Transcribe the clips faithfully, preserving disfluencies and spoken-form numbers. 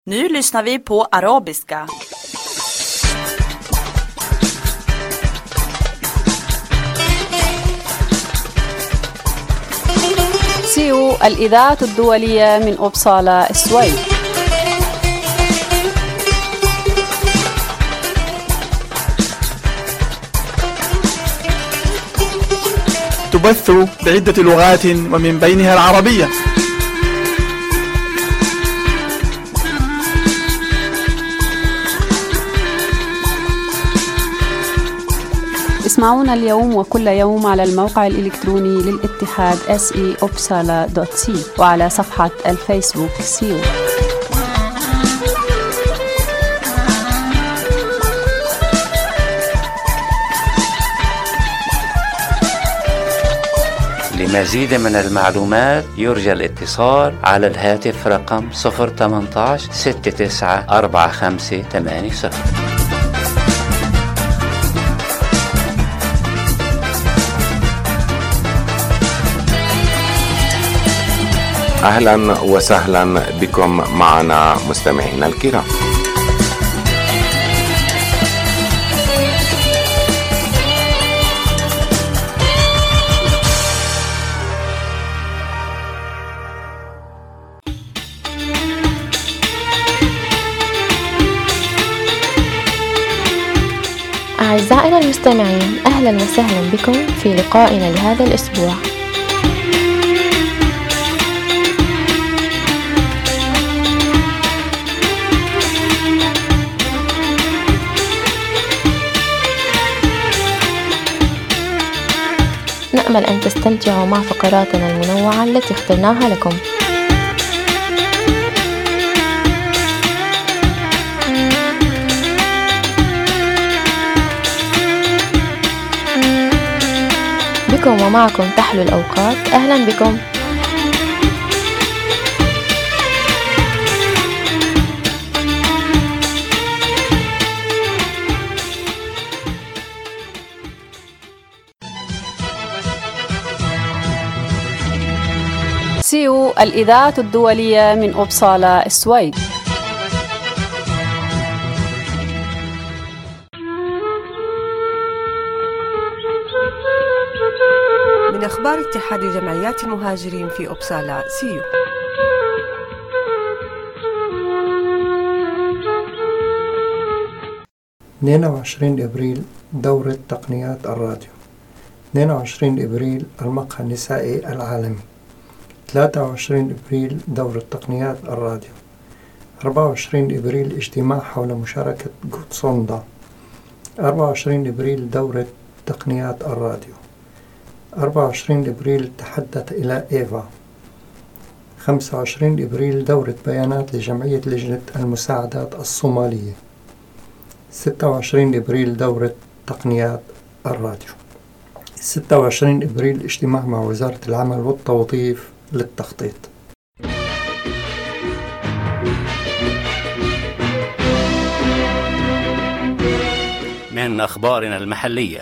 Nu lyssnar vi på arabiska. سيو الإذاعة الدولية من أوبسالا السويد. تبث بعدة لغات ومن بينها العربية. اسمعونا اليوم وكل يوم على الموقع الإلكتروني للاتحاد اس اي اوبسالا دوت سي وعلى صفحة الفيسبوك سيو. لمزيد من المعلومات يرجى الاتصال على الهاتف رقم صفر ثمانية عشر ستة تسعة أربعة خمسة ثمانية صفر. أهلا وسهلا بكم معنا مستمعينا الكرام. أعزائنا المستمعين، أهلا وسهلا بكم في لقائنا لهذا الأسبوع. نأمل أن تستمتعوا مع فقراتنا المنوعة التي اخترناها لكم. بكم ومعكم تحلو الأوقات. أهلا بكم. سيو الإذاعة الدولية من أوبسالا السويد. من أخبار اتحاد جمعيات المهاجرين في أوبسالا سيو. اثنين وعشرين إبريل دورة تقنيات الراديو. اثنين وعشرين إبريل المقهى النسائي العالمي. ثلاثة وعشرين إبريل دورة تقنيات الراديو. أربعة وعشرين إبريل اجتماع حول مشاركة جوتسوندا. أربعة وعشرين إبريل دورة تقنيات الراديو. أربعة وعشرين إبريل تحدث إلى إيفا. خمسة وعشرين إبريل دورة بيانات لجمعية لجنة المساعدات الصومالية. ستة وعشرين إبريل دورة تقنيات الراديو. ستة وعشرين إبريل اجتماع مع وزارة العمل والتوظيف للتخطيط. من أخبارنا المحلية.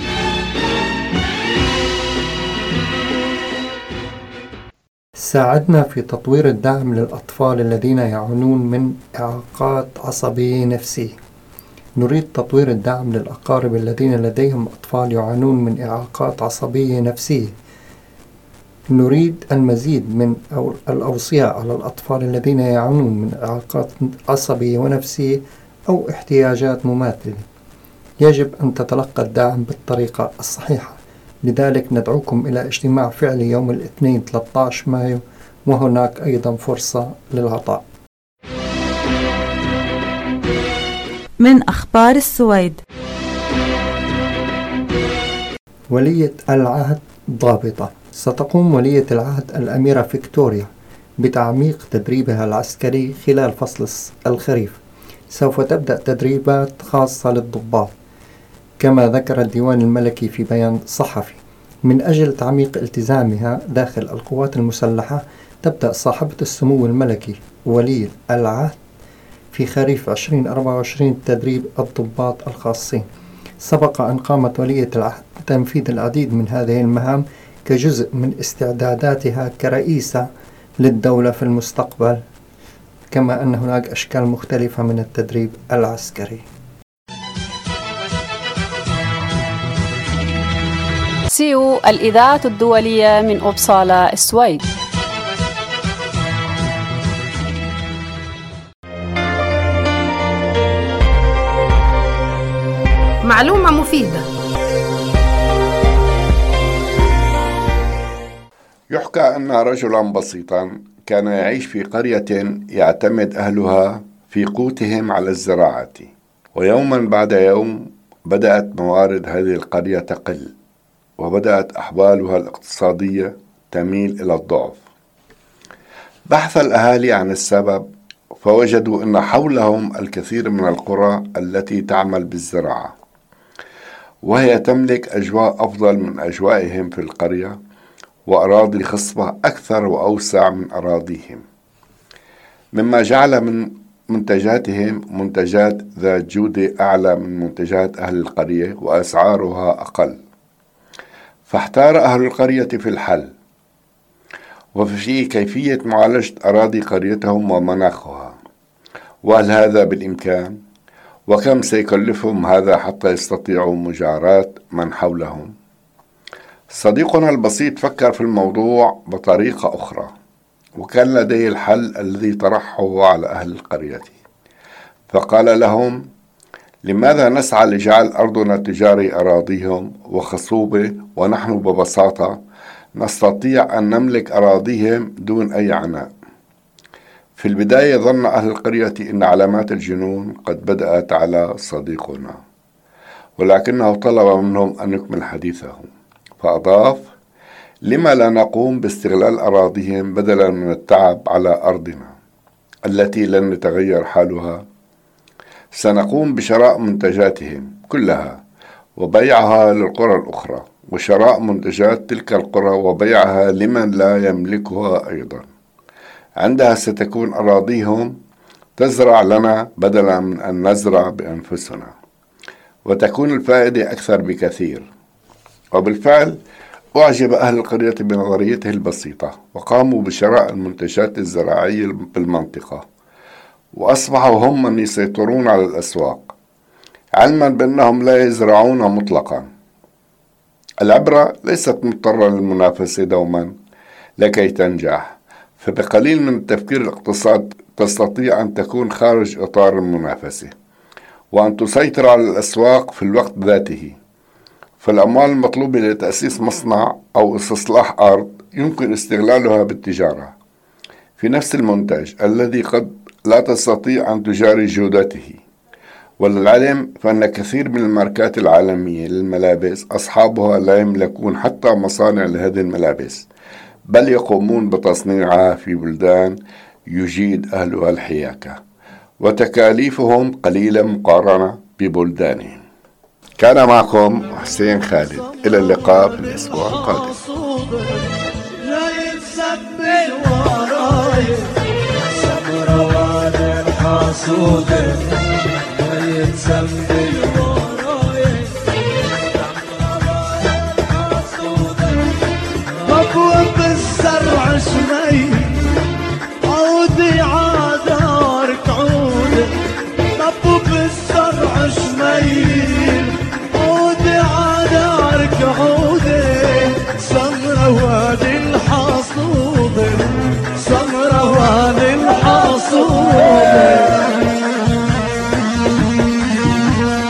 ساعدنا في تطوير الدعم للأطفال الذين يعانون من إعاقات عصبية نفسية. نريد تطوير الدعم للأقارب الذين لديهم أطفال يعانون من إعاقات عصبية نفسية. نريد المزيد من الأوصياء على الأطفال الذين يعانون من إعاقات عصبية ونفسية أو احتياجات مماثلة. يجب أن تتلقى الدعم بالطريقة الصحيحة. لذلك ندعوكم إلى اجتماع فعلي يوم الاثنين ثلاثة عشر مايو، وهناك أيضا فرصة للعطاء. من أخبار السويد. ولية العهد ضابطة. ستقوم ولية العهد الأميرة فيكتوريا بتعميق تدريبها العسكري خلال فصل الخريف. سوف تبدأ تدريبات خاصة للضباط، كما ذكر الديوان الملكي في بيان صحفي. من أجل تعميق التزامها داخل القوات المسلحة، تبدأ صاحبة السمو الملكي ولي العهد في خريف عشرين أربعة وعشرين تدريب الضباط الخاصين. سبق أن قامت ولية العهد بتنفيذ العديد من هذه المهام كجزء من استعداداتها كرئيسة للدولة في المستقبل. كما أن هناك أشكال مختلفة من التدريب العسكري. سيو الإذاعة الدولية من أوبسالا السويد. معلومة مفيدة. يحكى أن رجلا بسيطا كان يعيش في قرية يعتمد أهلها في قوتهم على الزراعة، ويوما بعد يوم بدأت موارد هذه القرية تقل، وبدأت أحوالها الاقتصادية تميل إلى الضعف. بحث الأهالي عن السبب، فوجدوا أن حولهم الكثير من القرى التي تعمل بالزراعة، وهي تملك أجواء أفضل من أجوائهم في القرية، وأراضي خصبة أكثر وأوسع من أراضيهم، مما جعل من منتجاتهم منتجات ذات جودة أعلى من منتجات أهل القرية وأسعارها أقل. فاحتار أهل القرية في الحل وفي كيفية معالجة أراضي قريتهم ومناخها، وهل هذا بالإمكان؟ وكم سيكلفهم هذا حتى يستطيعوا مجاراة من حولهم؟ صديقنا البسيط فكر في الموضوع بطريقة أخرى، وكان لديه الحل الذي طرحه على أهل القرية. فقال لهم: لماذا نسعى لجعل أرضنا تجاري أراضيهم وخصوبة، ونحن ببساطة نستطيع أن نملك أراضيهم دون أي عناء؟ في البداية ظن أهل القرية أن علامات الجنون قد بدأت على صديقنا، ولكنه طلب منهم أن يكمل حديثه، فأضاف: لما لا نقوم باستغلال أراضيهم بدلا من التعب على أرضنا التي لن يتغير حالها؟ سنقوم بشراء منتجاتهم كلها وبيعها للقرى الأخرى، وشراء منتجات تلك القرى وبيعها لمن لا يملكها أيضا. عندها ستكون أراضيهم تزرع لنا بدلا من أن نزرع بأنفسنا، وتكون الفائدة أكثر بكثير. وبالفعل أعجب أهل القرية بنظريته البسيطة، وقاموا بشراء المنتجات الزراعية بالمنطقة، وأصبحوا هم من يسيطرون على الأسواق، علما بأنهم لا يزرعون مطلقا. العبرة ليست مضطرة للمنافسة دوما لكي تنجح، فبقليل من التفكير الاقتصاد تستطيع أن تكون خارج إطار المنافسة، وأن تسيطر على الأسواق في الوقت ذاته. فالأموال المطلوبة لتأسيس مصنع أو استصلاح أرض يمكن استغلالها بالتجارة في نفس المنتج الذي قد لا تستطيع أن تجاري جودته. وللعلم فإن كثير من الماركات العالمية للملابس أصحابها لا يملكون حتى مصانع لهذه الملابس، بل يقومون بتصنيعها في بلدان يجيد أهلها الحياكة، وتكاليفهم قليلة مقارنة ببلدانهم. كان معكم حسين خالد، إلى اللقاء في الأسبوع القادم. مطوب الزرع شمي عودي عادارك عودي، مطوب الزرع شمي عودي عادارك عودي، سمرة وادي الحصود، سمرة وادي الحصود.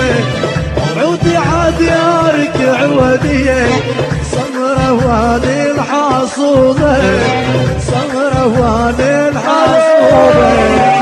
عودي عديارك عودية سمرة واني الحاصوبة سمرة واني الحاصوبة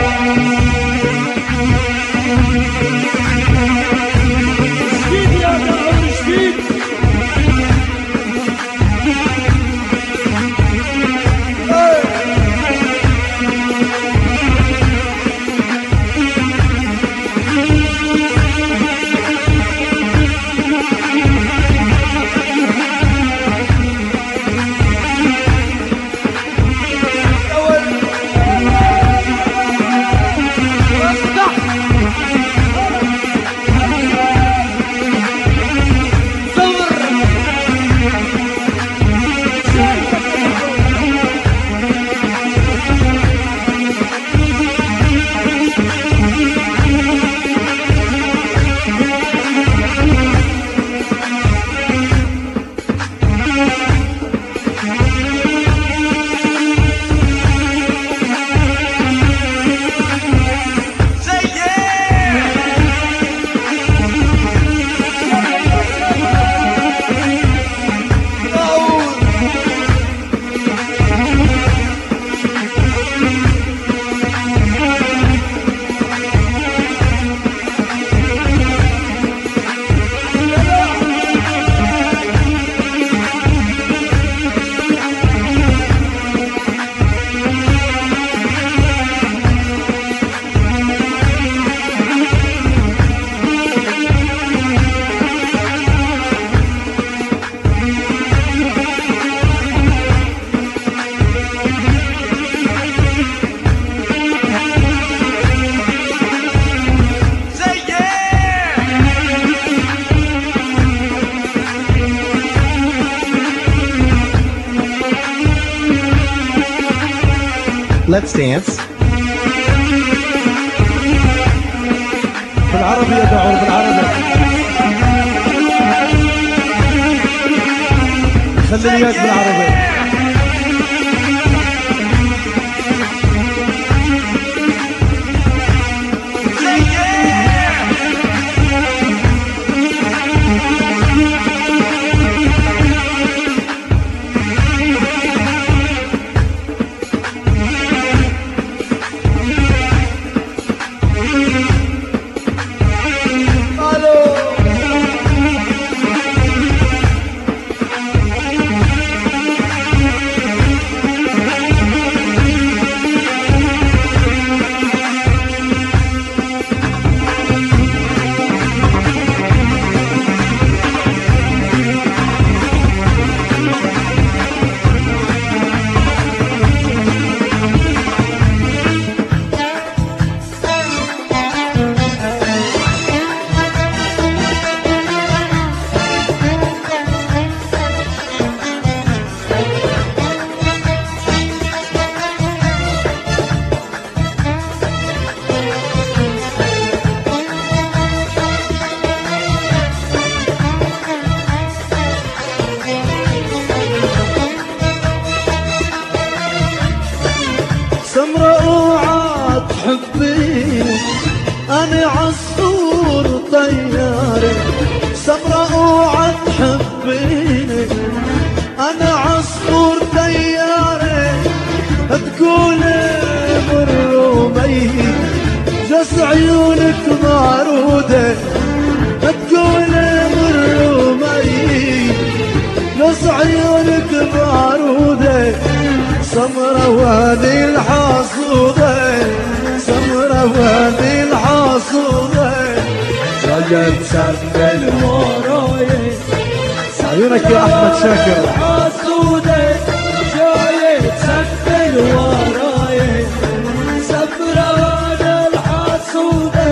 Let's dance. بالعربي يا دعور بالعربي خليني وياك بالعربي أنا عصفور طياري سمرة اوعى تحبيني أنا عصفور طياري تقول بالرومي جس عيونك معرودة تقول بالرومي جس عيونك معرودة سمرة وهذه الحاصودة سمرة وهذه الحاصودة جاية تسمل وراي عيونك يا أحمد شاكر الحاصودة جاية تسمل وراي سمرة وهذه الحاصودة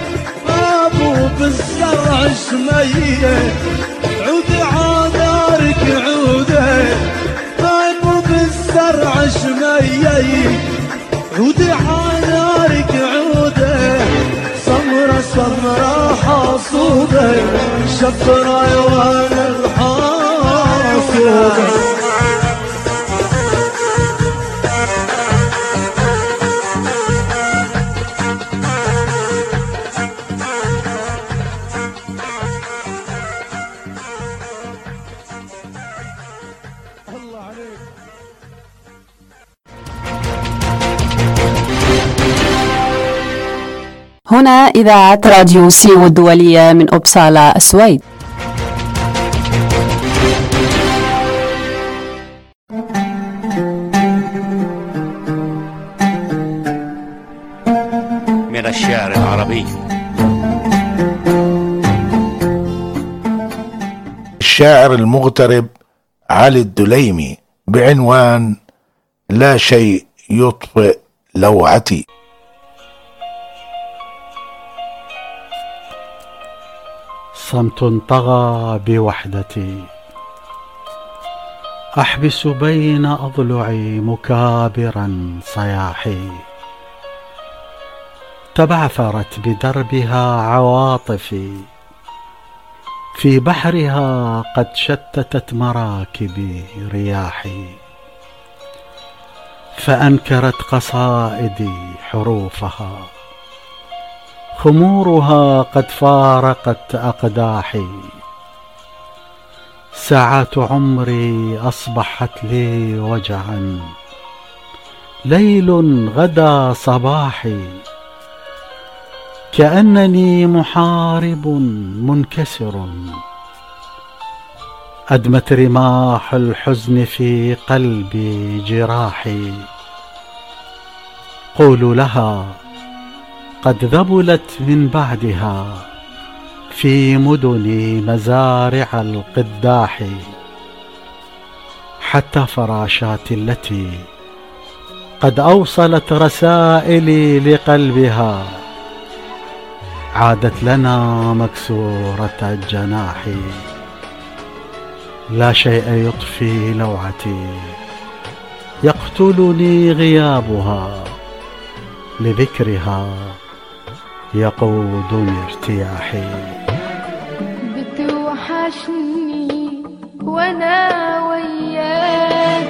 أبو بالزرع شمية عودي عادارك عودة أبو بالزرع شمية عودي عانارك عودة سمرة سمرة حاصودة شفرة يوان الحاصودة هنا إذاعة راديو سيو الدولية من أوبسالا السويد. من الشعر العربي. الشاعر المغترب علي الدليمي بعنوان لا شيء يطفئ لوعتي. صمت طغى بوحدتي، أحبس بين أضلعي مكابرا صياحي، تبعثرت بدربها عواطفي، في بحرها قد شتتت مراكبي رياحي، فأنكرت قصائدي حروفها، خمورها قد فارقت أقداحي، ساعات عمري أصبحت لي وجعا، ليل غدا صباحي، كأنني محارب منكسر، أدمت رماح الحزن في قلبي جراحي، قولوا لها قد ذبلت من بعدها في مدني مزارع القداح، حتى فراشاتي التي قد أوصلت رسائلي لقلبها، عادت لنا مكسورة الجناح، لا شيء يطفي لوعتي، يقتلني غيابها، لذكرها يقودني ارتياحي. بتوحشني وانا وياك،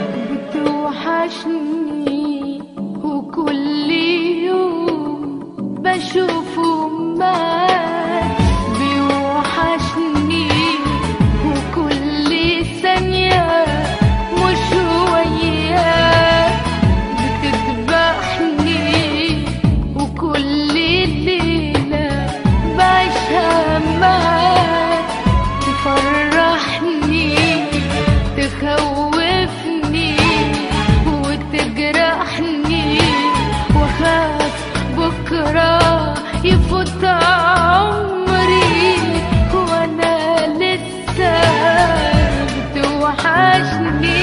بتوحشني وكل يوم بشوفه معاك، بيوحشني وكل ثانية مش وياك، بتذبحني وكل ليلة بعيشها معاك، تفرحني تخوفني وتجرحني، وخاف بكرة يفوت عمري وانا لسه بتوحشني.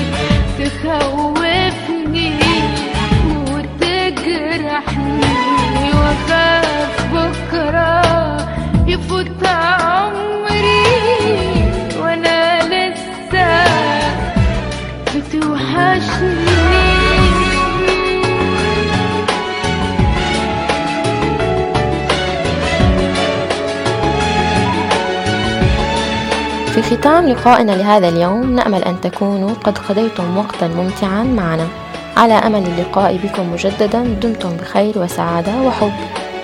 تخوفني وتجرحني. في ختام لقائنا لهذا اليوم نأمل أن تكونوا قد قضيتم وقتا ممتعا معنا. على أمل اللقاء بكم مجددا. دمتم بخير وسعادة وحب.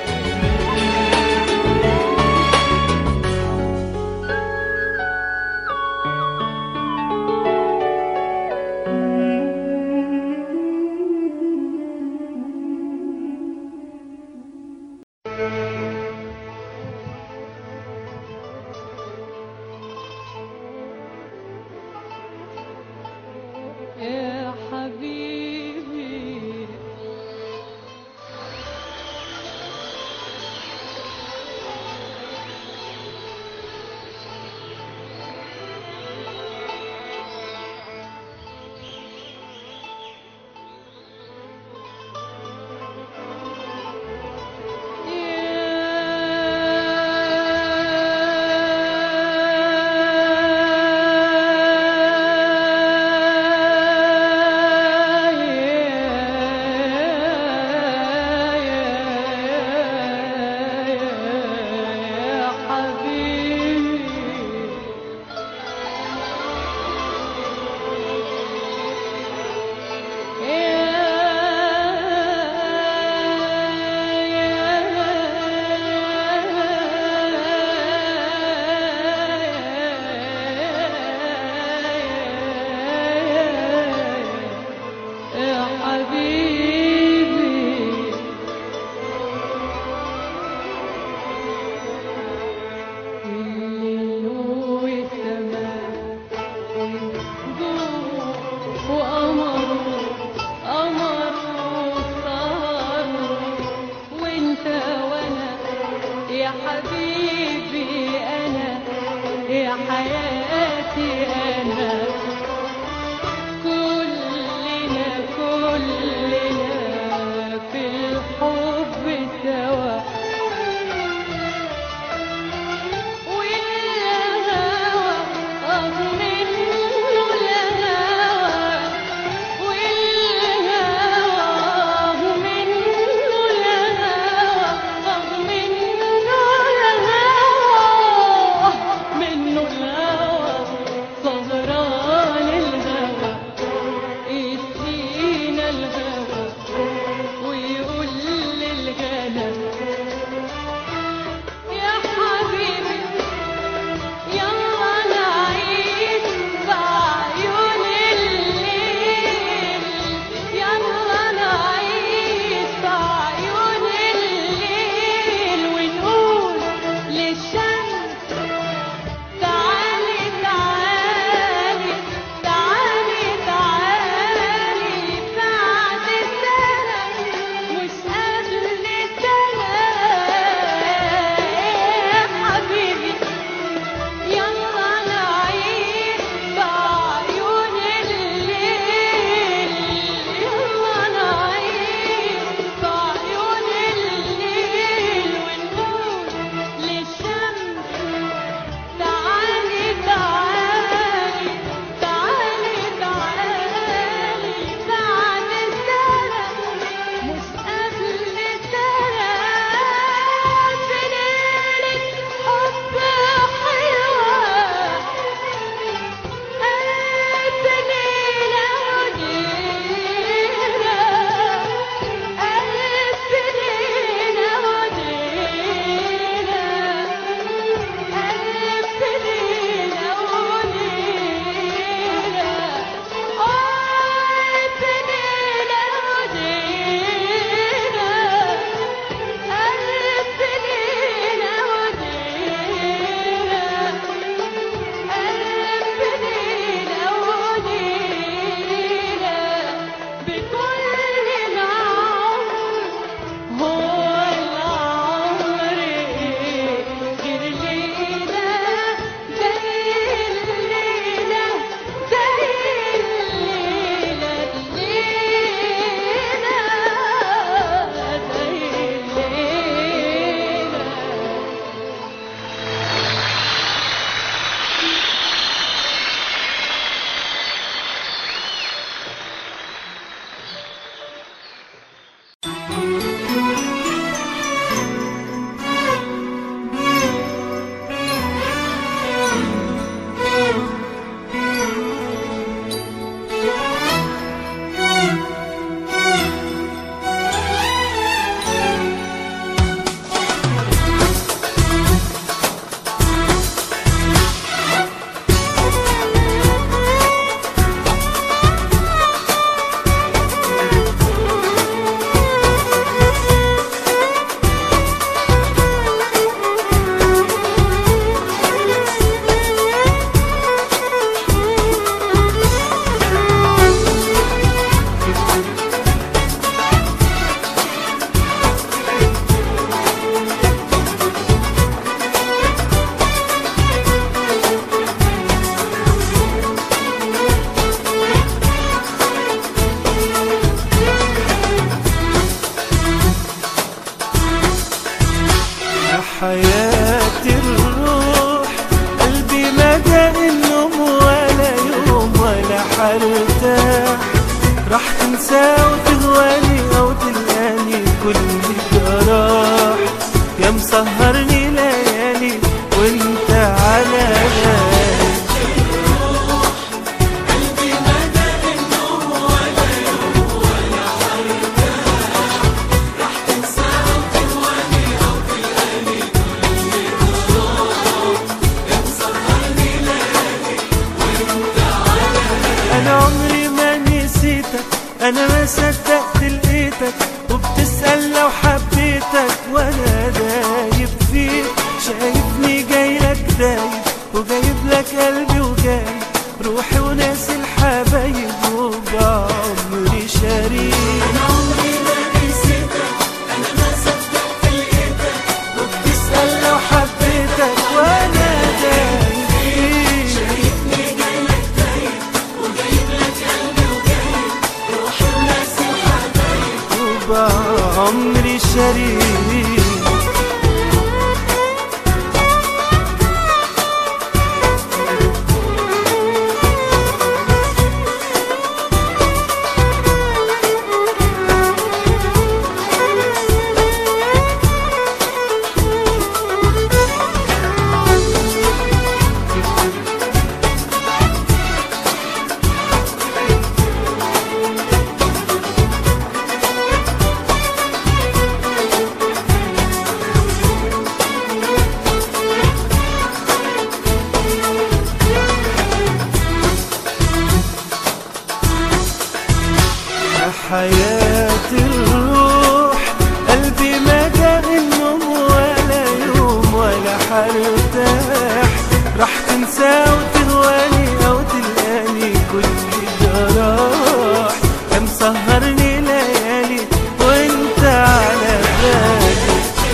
يا حبيبي حياة الروح قلبي مدى النوم ولا يوم ولا حرتاح، راح تنسى وتغواني أو تلقاني كل جراح، يا مسهرني ليالي وانت على بالي. قلبي مدى النوم ولا يوم ولا حرتاح، راح تنسى وتغواني أو تلقاني كل جراح، يا مسهرني ليالي وانت على بالي. أنا عمري ما نسيتك، أنا ما صدقت لقيتك، وبتسأل لو حبيتك وأنا دايب فيك، شايفني جايلك دايب وجايب لك قلبي وجايب روحي وناس الحبايب وبعمري شريك. أنا عمري ما نسيتك، أنا ما صدقت لقيتك، وبتسأل لو حبيتك وأنا دايب فيك، شايفني جايلك دايب وجايب لك قلبي وجايب روحي وناس الحبايب وبعمري شريك. حياة الروح قلبي ما جاء النوم ولا يوم ولا حرتاح، راح تنسى وتغواني أو تلقاني كل جراح، يا مسهرني ليالي وانت على بالي.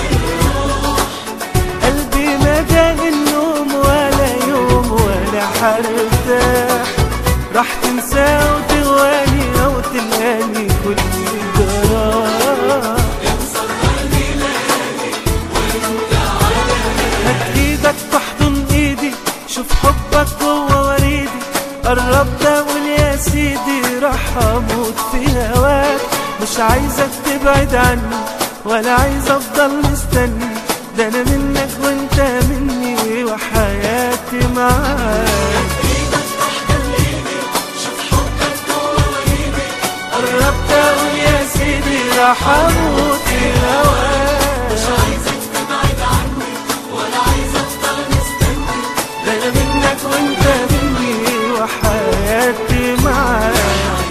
قلبي ما جاء النوم ولا يوم ولا حرتاح، راح تنسى وتغواني أو تلقاني كل جراح، يا مسهرني ليالي وانت على بالي. هات ايدك تحضن ايدي، شوف حبك جوا وريدي، قربت اقول يا سيدي راح اموت في هواك، مش عايزك تبعد عني ولا عايز افضل مستني، ده انا منك وانت مني وحياتي معاك. قربت اقول يا سيدي راح اموت في هواك، مش عايزك تبعد عني ولا عايز افضل مستني، ده انا منك وانت مني وحياتي معاك.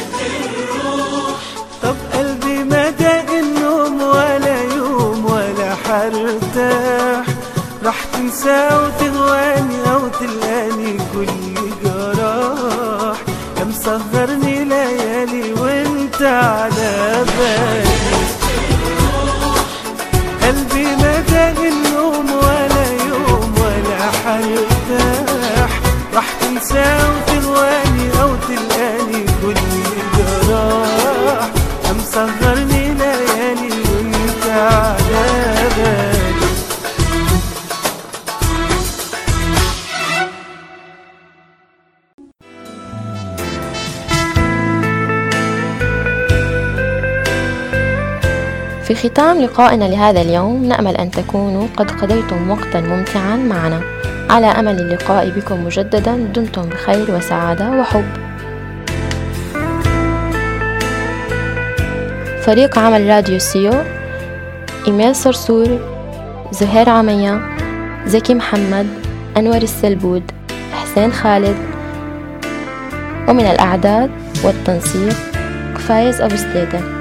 طب قلبي ما داق النوم ولا يوم ولا حرتاح، راح تنسى وتغواني او تلقاني كل جراح، يا مسهرني ليالي وانت على بالي. قلبي ما داق النوم ولا يوم ولا حرتاح، راح تنسى وتغواني او تلقاني كل جراح، يا مسهرني ليالي وانت على بالي. في ختام لقائنا لهذا اليوم نأمل أن تكونوا قد قضيتم وقتا ممتعا معنا، على أمل اللقاء بكم مجددا. دمتم بخير وسعادة وحب. فريق عمل راديو سيو: إيميل صرصور، زهير عمية، زكي محمد، أنور السلبود، حسين خالد. ومن الأعداد والتنسيق فايز أبو سليدة.